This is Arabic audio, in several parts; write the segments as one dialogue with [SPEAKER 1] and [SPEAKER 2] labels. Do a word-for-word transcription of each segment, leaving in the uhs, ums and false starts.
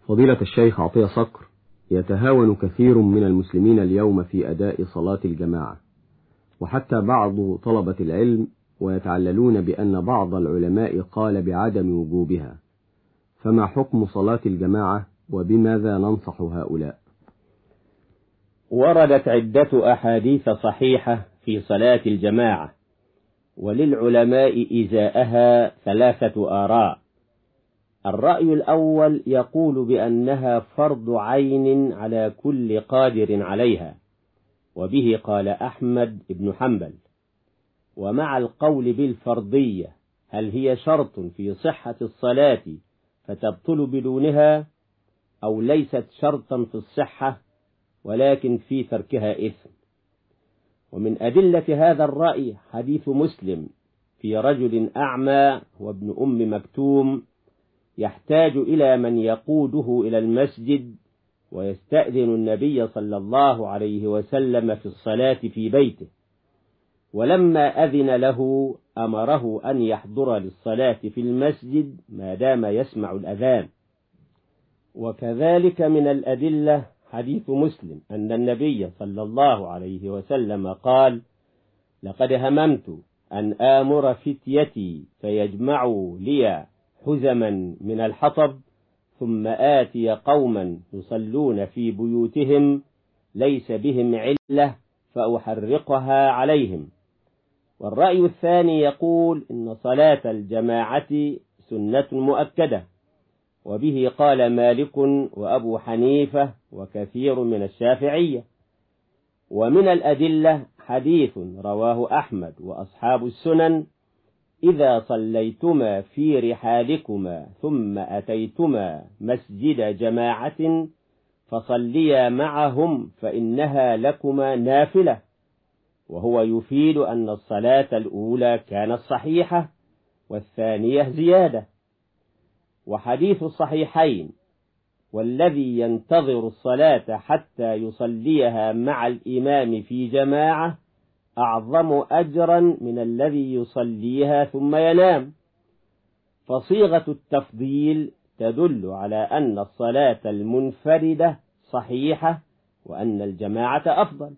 [SPEAKER 1] فضيلة الشيخ عطية صقر، يتهاون كثير من المسلمين اليوم في أداء صلاة الجماعة، وحتى بعض طلبة العلم، ويتعللون بأن بعض العلماء قال بعدم وجوبها، فما حكم صلاة الجماعة وبماذا ننصح هؤلاء؟
[SPEAKER 2] وردت عدة أحاديث صحيحة في صلاة الجماعة، وللعلماء إزاءها ثلاثة آراء. الرأي الأول يقول بأنها فرض عين على كل قادر عليها، وبه قال أحمد بن حنبل. ومع القول بالفرضية، هل هي شرط في صحة الصلاة فتبطل بدونها، أو ليست شرطا في الصحة ولكن في تركها إثم؟ ومن أدلة هذا الرأي حديث مسلم في رجل أعمى وابن أم مكتوم يحتاج إلى من يقوده إلى المسجد، ويستأذن النبي صلى الله عليه وسلم في الصلاة في بيته، ولما أذن له أمره أن يحضر للصلاة في المسجد ما دام يسمع الأذان. وكذلك من الأدلة حديث مسلم أن النبي صلى الله عليه وسلم قال: لقد هممت أن آمر فتيتي فيجمعوا لي حزما من الحطب، ثم آتي قوما يصلون في بيوتهم ليس بهم علة فأحرقها عليهم. والرأي الثاني يقول إن صلاة الجماعة سنة مؤكدة، وبه قال مالك وأبو حنيفة وكثير من الشافعية. ومن الأدلة حديث رواه أحمد وأصحاب السنن: إذا صليتما في رحالكما ثم أتيتما مسجد جماعة فصليا معهم فإنها لكما نافلة، وهو يفيد أن الصلاة الأولى كانت صحيحة والثانية زيادة. وحديث الصحيحين: والذي ينتظر الصلاة حتى يصليها مع الإمام في جماعة أعظم أجرا من الذي يصليها ثم ينام. فصيغة التفضيل تدل على أن الصلاة المنفردة صحيحة وأن الجماعة أفضل.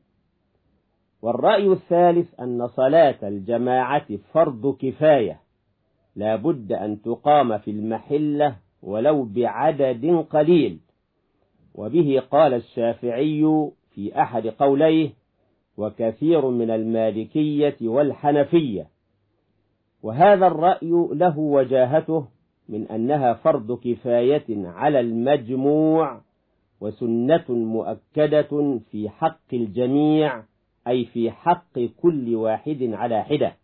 [SPEAKER 2] والرأي الثالث أن صلاة الجماعة فرض كفاية، لا بد أن تقام في المحلة ولو بعدد قليل، وبه قال الشافعي في أحد قوليه، وكثير من المالكية والحنفية. وهذا الرأي له وجاهته من أنها فرض كفاية على المجموع، وسنة مؤكدة في حق الجميع، أي في حق كل واحد على حدة.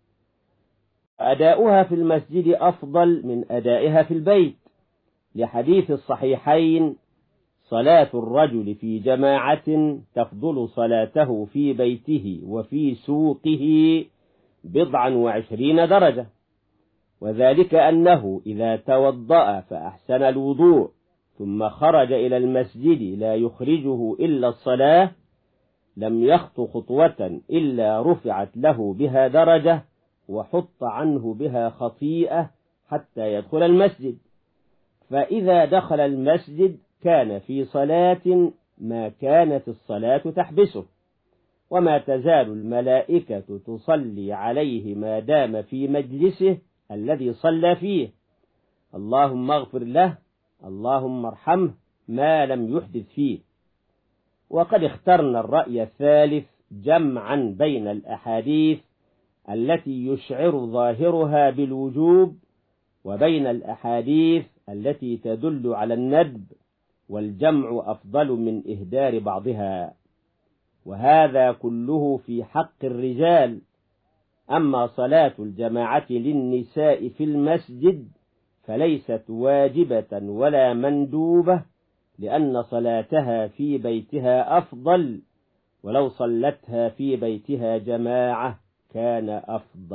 [SPEAKER 2] أداؤها في المسجد أفضل من أدائها في البيت، لحديث الصحيحين: صلاة الرجل في جماعة تفضل صلاته في بيته وفي سوقه بضعا وعشرين درجة. وذلك أنه إذا توضأ فأحسن الوضوء ثم خرج إلى المسجد لا يخرجه إلا الصلاة، لم يخط خطوة إلا رفعت له بها درجة وحط عنه بها خطيئة حتى يدخل المسجد. فإذا دخل المسجد كان في صلاة ما كانت الصلاة تحبسه، وما تزال الملائكة تصلي عليه ما دام في مجلسه الذي صلى فيه، اللهم اغفر له، اللهم ارحمه، ما لم يحدث فيه. وقد اخترنا الرأي الثالث جمعا بين الأحاديث التي يشعر ظاهرها بالوجوب وبين الأحاديث التي تدل على الندب، والجمع أفضل من إهدار بعضها. وهذا كله في حق الرجال. أما صلاة الجماعة للنساء في المسجد فليست واجبة ولا مندوبة، لأن صلاتها في بيتها أفضل، ولو صلتها في بيتها جماعة كان أفضل.